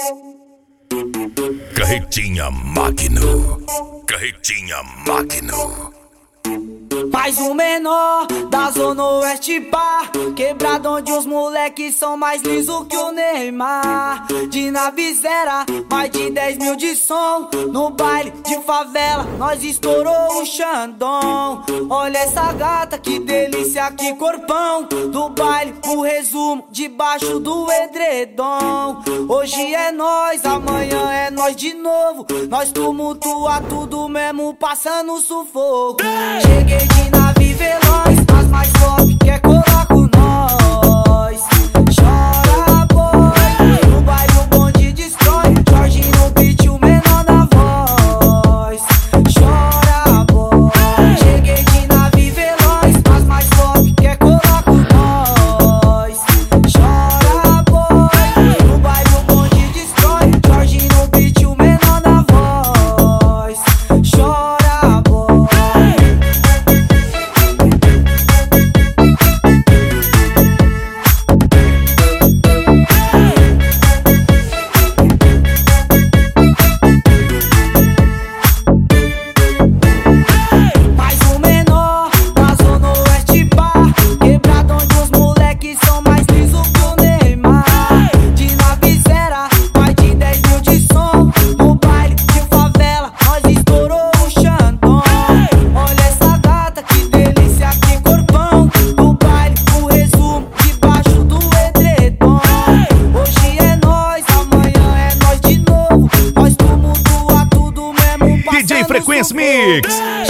Carretinha Magno, Carretinha Magno. Mais um menor da Zona Oeste, pá, quebrado onde os moleques são mais liso que o Neymar. De nave zero, mais de 10 mil de som. No baile de favela, nós estourou o Xandão. Olha essa gata, que delícia, que corpão. Do baile, o resumo, debaixo do edredom. Hoje é nós, amanhã é nós de novo. Nós tumultua tudo mesmo, passando sufoco. Cheguei de nave veloz, as mais top, quer colar com nós. Chora, boy, no baile o bonde destrói. Jorge no beat, o menor da voz. Chora, boy, cheguei de nave veloz, as mais top, quer colar com nós. Chora, boy, no baile o bonde destrói. Jorge no beat, o menor da voz. Chora, boy. DJ Frequência Mix.